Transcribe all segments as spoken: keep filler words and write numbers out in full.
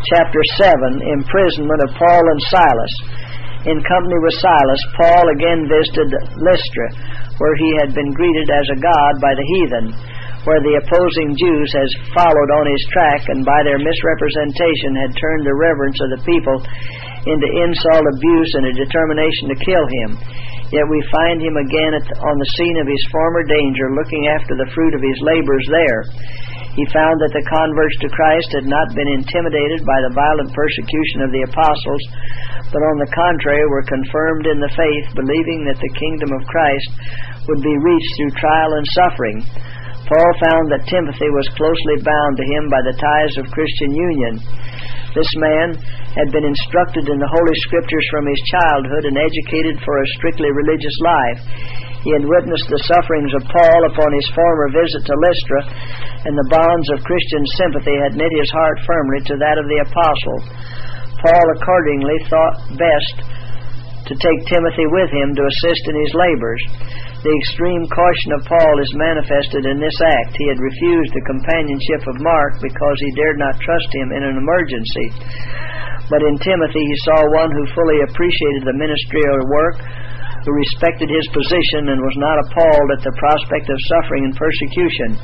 chapter seven, imprisonment of Paul and Silas. In company with Silas, Paul again visited Lystra, where he had been greeted as a god by the heathen, where the opposing Jews had followed on his track and by their misrepresentation had turned the reverence of the people into insult, abuse, and a determination to kill him. Yet we find him again at the, on the scene of his former danger, looking after the fruit of his labors there. He found that the converts to Christ had not been intimidated by the violent persecution of the apostles, but on the contrary were confirmed in the faith, believing that the kingdom of Christ would be reached through trial and suffering. Paul found that Timothy was closely bound to him by the ties of Christian union. This man had been instructed in the Holy Scriptures from his childhood and educated for a strictly religious life. He had witnessed the sufferings of Paul upon his former visit to Lystra, and the bonds of Christian sympathy had knit his heart firmly to that of the apostle. Paul accordingly thought best to take Timothy with him to assist in his labors. The extreme caution of Paul is manifested in this act. He had refused the companionship of Mark because he dared not trust him in an emergency. But in Timothy he saw one who fully appreciated the ministerial work, who respected his position and was not appalled at the prospect of suffering and persecution.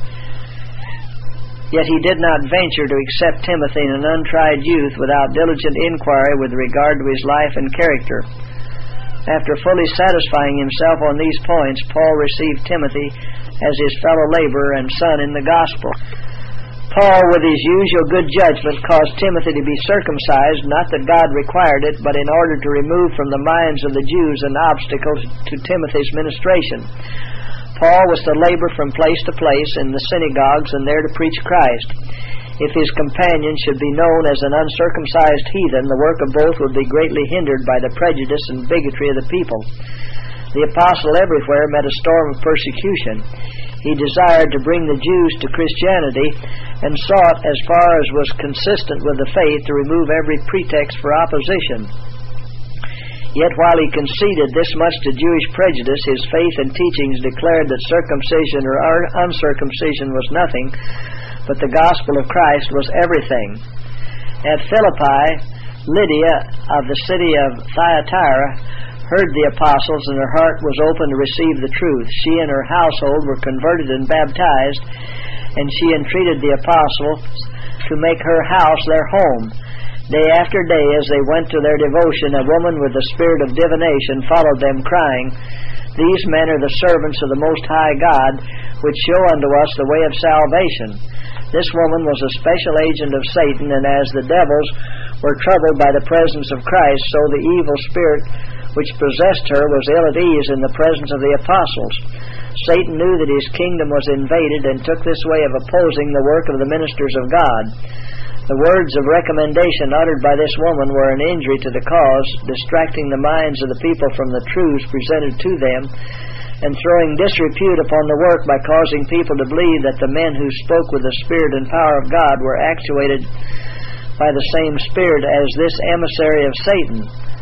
Yet he did not venture to accept Timothy, an untried youth, without diligent inquiry with regard to his life and character. After fully satisfying himself on these points, Paul received Timothy as his fellow laborer and son in the gospel. Paul, with his usual good judgment, caused Timothy to be circumcised, not that God required it, but in order to remove from the minds of the Jews an obstacle to Timothy's ministration. Paul was to labor from place to place in the synagogues and there to preach Christ. If his companion should be known as an uncircumcised heathen, the work of both would be greatly hindered by the prejudice and bigotry of the people. The apostle everywhere met a storm of persecution. He desired to bring the Jews to Christianity and sought, as far as was consistent with the faith, to remove every pretext for opposition. Yet while he conceded this much to Jewish prejudice, his faith and teachings declared that circumcision or uncircumcision was nothing, but the gospel of Christ was everything. At Philippi, Lydia of the city of Thyatira heard the apostles, and her heart was open to receive the truth. She and her household were converted and baptized, and she entreated the apostles to make her house their home. Day after day, as they went to their devotion, a woman with the spirit of divination followed them, crying, "These men are the servants of the Most High God, which show unto us the way of salvation." This woman was a special agent of Satan, and as the devils were troubled by the presence of Christ, so the evil spirit which possessed her was ill at ease in the presence of the apostles. Satan knew that his kingdom was invaded and took this way of opposing the work of the ministers of God. The words of recommendation uttered by this woman were an injury to the cause, distracting the minds of the people from the truths presented to them, and throwing disrepute upon the work by causing people to believe that the men who spoke with the Spirit and power of God were actuated by the same Spirit as this emissary of Satan.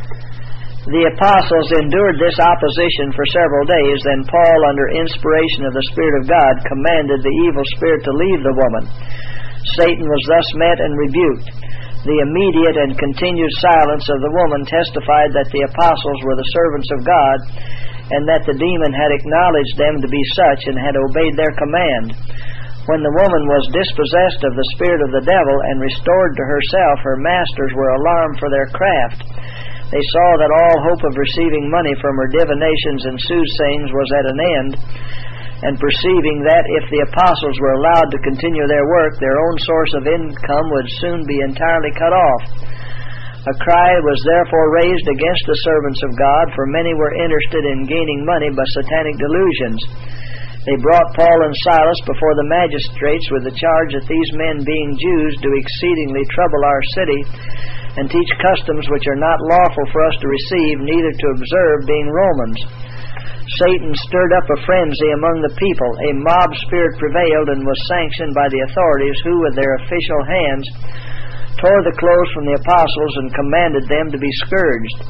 The apostles endured this opposition for several days. Then Paul, under inspiration of the Spirit of God, commanded the evil spirit to leave the woman. Satan was thus met and rebuked. The immediate and continued silence of the woman testified that the apostles were the servants of God, and that the demon had acknowledged them to be such and had obeyed their command. When the woman was dispossessed of the spirit of the devil and restored to herself, her masters were alarmed for their craft. They saw that all hope of receiving money from her divinations and soothsayings was at an end, and perceiving that if the apostles were allowed to continue their work, their own source of income would soon be entirely cut off. A cry was therefore raised against the servants of God, for many were interested in gaining money by satanic delusions. They brought Paul and Silas before the magistrates with the charge that these men, being Jews, do exceedingly trouble our city, and teach customs which are not lawful for us to receive, neither to observe, being Romans. Satan stirred up a frenzy among the people. A mob spirit prevailed and was sanctioned by the authorities, who with their official hands tore the clothes from the apostles and commanded them to be scourged.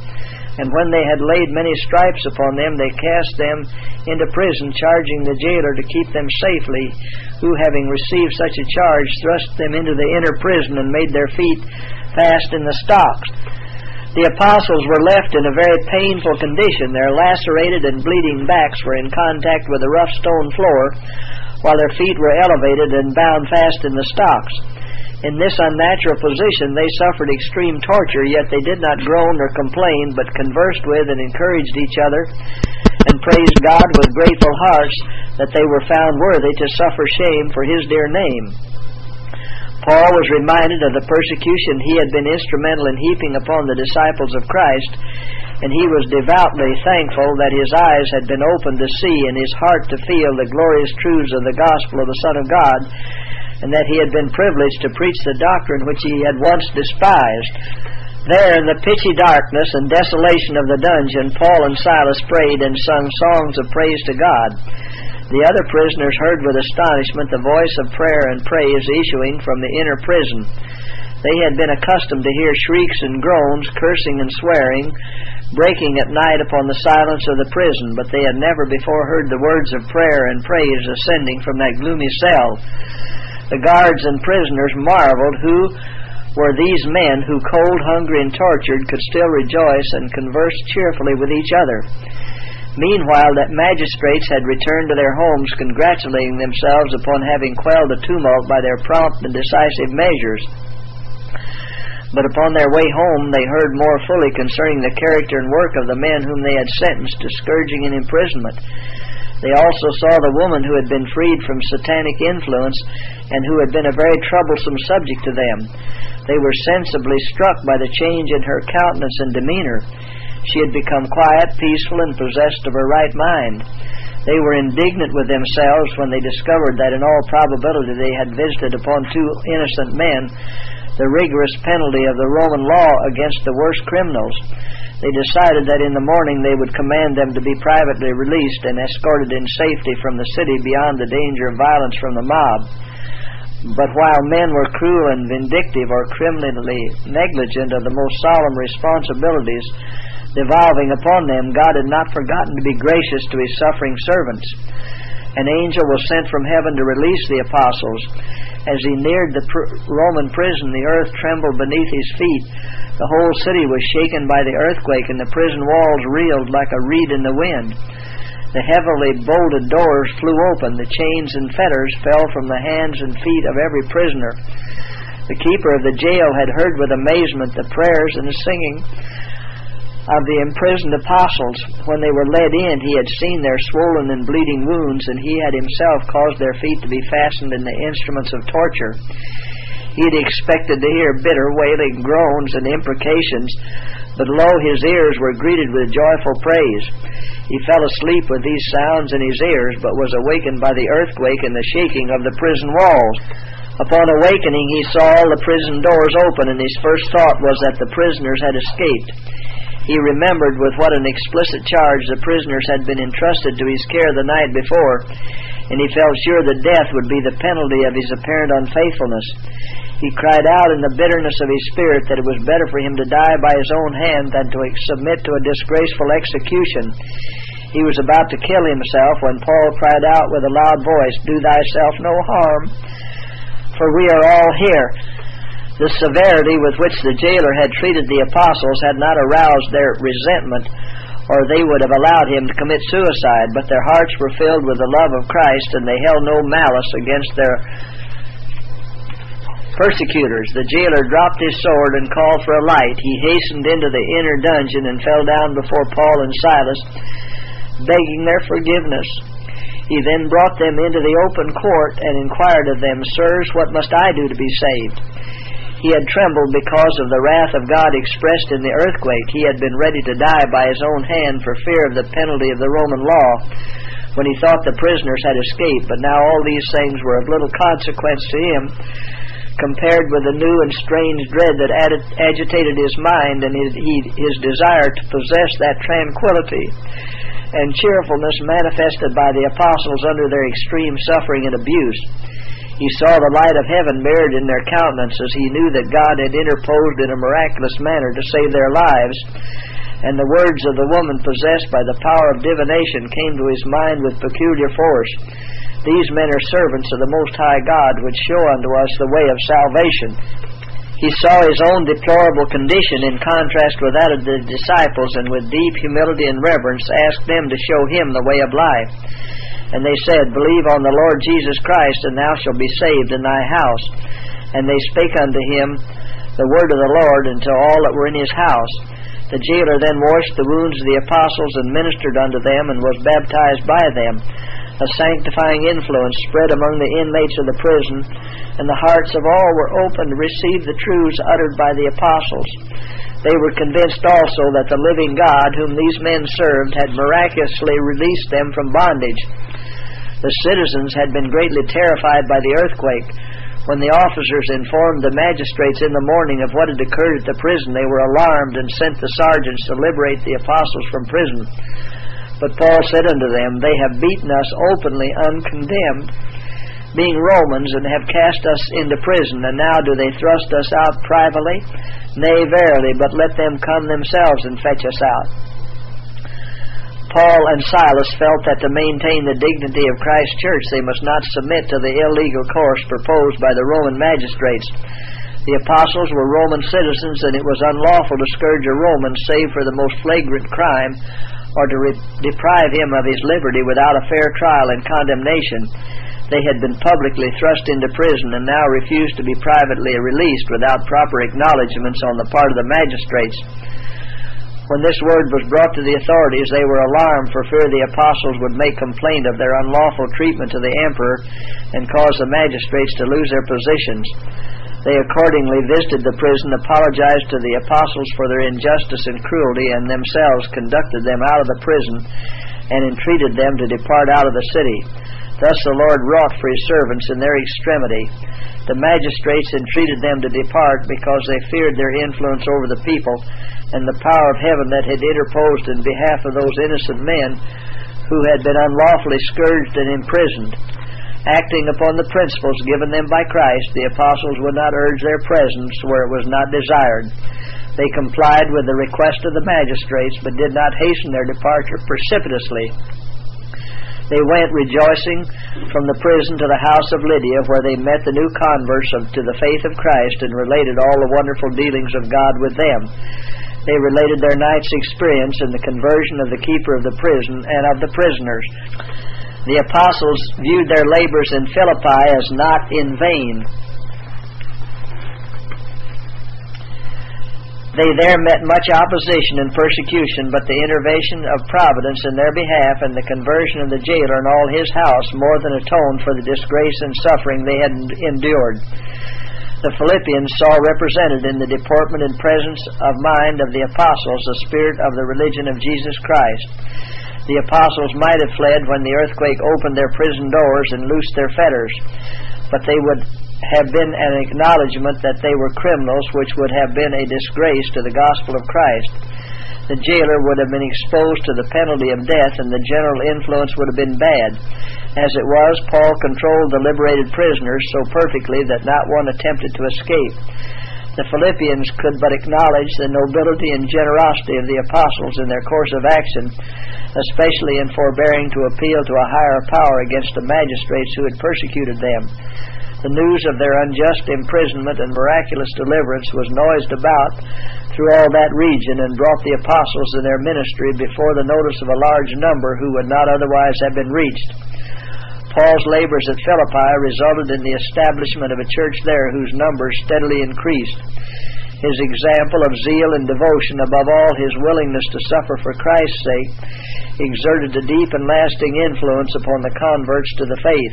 And when they had laid many stripes upon them, they cast them into prison, charging the jailer to keep them safely, who, having received such a charge, thrust them into the inner prison and made their feet fast in the stocks. The apostles were left in a very painful condition. Their lacerated and bleeding backs were in contact with the rough stone floor, while their feet were elevated and bound fast in the stocks. In this unnatural position they suffered extreme torture, yet they did not groan or complain, but conversed with and encouraged each other, and praised God with grateful hearts that they were found worthy to suffer shame for His dear name. Paul was reminded of the persecution he had been instrumental in heaping upon the disciples of Christ, and he was devoutly thankful that his eyes had been opened to see and his heart to feel the glorious truths of the gospel of the Son of God, and that he had been privileged to preach the doctrine which he had once despised. There, in the pitchy darkness and desolation of the dungeon, Paul and Silas prayed and sung songs of praise to God. The other prisoners heard with astonishment the voice of prayer and praise issuing from the inner prison. They had been accustomed to hear shrieks and groans, cursing and swearing, breaking at night upon the silence of the prison, but they had never before heard the words of prayer and praise ascending from that gloomy cell. The guards and prisoners marveled who were these men who, cold, hungry, and tortured, could still rejoice and converse cheerfully with each other. Meanwhile, that magistrates had returned to their homes, congratulating themselves upon having quelled the tumult by their prompt and decisive measures. But upon their way home they heard more fully concerning the character and work of the men whom they had sentenced to scourging and imprisonment. They also saw the woman who had been freed from satanic influence and who had been a very troublesome subject to them. They were sensibly struck by the change in her countenance and demeanor. She had become quiet, peaceful, and possessed of her right mind. They were indignant with themselves when they discovered that in all probability they had visited upon two innocent men the rigorous penalty of the Roman law against the worst criminals. They decided that in the morning they would command them to be privately released and escorted in safety from the city beyond the danger of violence from the mob. But while men were cruel and vindictive or criminally negligent of the most solemn responsibilities devolving upon them, God had not forgotten to be gracious to His suffering servants. An angel was sent from heaven to release the apostles. As he neared the pr- Roman prison, the earth trembled beneath his feet. The whole city was shaken by the earthquake, and the prison walls reeled like a reed in the wind. The heavily bolted doors flew open. The chains and fetters fell from the hands and feet of every prisoner. The keeper of the jail had heard with amazement the prayers and the singing of the imprisoned apostles. When they were led in, he had seen their swollen and bleeding wounds, and he had himself caused their feet to be fastened in the instruments of torture. He had expected to hear bitter wailing groans and imprecations, but lo, his ears were greeted with joyful praise. He fell asleep with these sounds in his ears, but was awakened by the earthquake and the shaking of the prison walls. Upon awakening, he saw all the prison doors open, and his first thought was that the prisoners had escaped. He remembered with what an explicit charge the prisoners had been entrusted to his care the night before, and he felt sure that death would be the penalty of his apparent unfaithfulness. He cried out in the bitterness of his spirit that it was better for him to die by his own hand than to submit to a disgraceful execution. He was about to kill himself when Paul cried out with a loud voice, "Do thyself no harm, for we are all here." The severity with which the jailer had treated the apostles had not aroused their resentment, or they would have allowed him to commit suicide, but their hearts were filled with the love of Christ, and they held no malice against their persecutors. The jailer dropped his sword and called for a light. He hastened into the inner dungeon and fell down before Paul and Silas, begging their forgiveness. He then brought them into the open court and inquired of them, "Sirs, what must I do to be saved?" He had trembled because of the wrath of God expressed in the earthquake. He had been ready to die by his own hand for fear of the penalty of the Roman law when he thought the prisoners had escaped, but now all these things were of little consequence to him compared with the new and strange dread that ag- agitated his mind and his, he, his desire to possess that tranquility and cheerfulness manifested by the apostles under their extreme suffering and abuse. He saw the light of heaven mirrored in their countenances. He knew that God had interposed in a miraculous manner to save their lives, And the words of the woman possessed by the power of divination came to his mind with peculiar force. These men are servants of the Most High God, which show unto us the way of salvation. He saw his own deplorable condition in contrast with that of the disciples, and with deep humility and reverence asked them to show him the way of life. And they said, Believe on the Lord Jesus Christ, and thou shalt be saved in thy house. And they spake unto him the word of the Lord unto all that were in his house. The jailer then washed the wounds of the apostles and ministered unto them, and was baptized by them. A sanctifying influence spread among the inmates of the prison, and the hearts of all were open to receive the truths uttered by the apostles. They were convinced also that the living God, whom these men served, had miraculously released them from bondage. The citizens had been greatly terrified by the earthquake. When the officers informed the magistrates in the morning of what had occurred at the prison, they were alarmed and sent the sergeants to liberate the apostles from prison. But Paul said unto them, They have beaten us openly uncondemned, being Romans, and have cast us into prison, and now do they thrust us out privately? Nay, verily, but let them come themselves and fetch us out. Paul and Silas felt that to maintain the dignity of Christ's church they must not submit to the illegal course proposed by the Roman magistrates. The apostles were Roman citizens, and it was unlawful to scourge a Roman save for the most flagrant crime, or to re- deprive him of his liberty without a fair trial and condemnation. They had been publicly thrust into prison, and now refused to be privately released without proper acknowledgments on the part of the magistrates. When this word was brought to the authorities, they were alarmed for fear the apostles would make complaint of their unlawful treatment to the emperor and cause the magistrates to lose their positions. They accordingly visited the prison, apologized to the apostles for their injustice and cruelty, and themselves conducted them out of the prison and entreated them to depart out of the city. Thus the Lord wrought for his servants in their extremity. The magistrates entreated them to depart because they feared their influence over the people and the power of heaven that had interposed in behalf of those innocent men who had been unlawfully scourged and imprisoned. Acting upon the principles given them by Christ, the apostles would not urge their presence where it was not desired. They complied with the request of the magistrates, but did not hasten their departure precipitously. They went rejoicing from the prison to the house of Lydia, where they met the new converts of, to the faith of Christ, and related all the wonderful dealings of God with them. They related their night's experience in the conversion of the keeper of the prison and of the prisoners. The apostles viewed their labors in Philippi as not in vain. They there met much opposition and persecution, but the intervention of providence in their behalf and the conversion of the jailer and all his house more than atoned for the disgrace and suffering they had endured. The Philippians saw represented in the deportment and presence of mind of the apostles the spirit of the religion of Jesus Christ. The apostles might have fled when the earthquake opened their prison doors and loosed their fetters, but they would have been an acknowledgment that they were criminals, which would have been a disgrace to the gospel of Christ. The jailer would have been exposed to the penalty of death, and the general influence would have been bad. As it was, Paul controlled the liberated prisoners so perfectly that not one attempted to escape. The Philippians could but acknowledge the nobility and generosity of the apostles in their course of action, especially in forbearing to appeal to a higher power against the magistrates who had persecuted them. The news of their unjust imprisonment and miraculous deliverance was noised about through all that region, and brought the apostles in their ministry before the notice of a large number who would not otherwise have been reached. Paul's labors at Philippi resulted in the establishment of a church there whose numbers steadily increased. His example of zeal and devotion, above all his willingness to suffer for Christ's sake, exerted a deep and lasting influence upon the converts to the faith.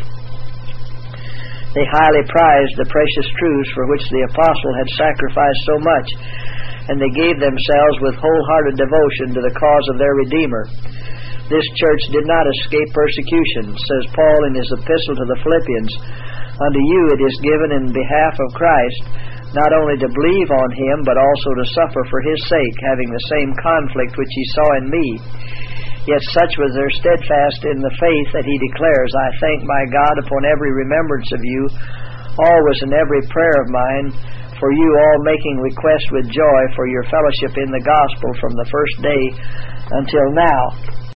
They highly prized the precious truths for which the apostle had sacrificed so much, and they gave themselves with wholehearted devotion to the cause of their Redeemer. This church did not escape persecution, says Paul in his epistle to the Philippians. Unto you it is given in behalf of Christ, not only to believe on him, but also to suffer for his sake, having the same conflict which ye saw in me. Yet such was their steadfast in the faith that he declares, I thank my God upon every remembrance of you, always in every prayer of mine, for you all making request with joy for your fellowship in the gospel from the first day until now.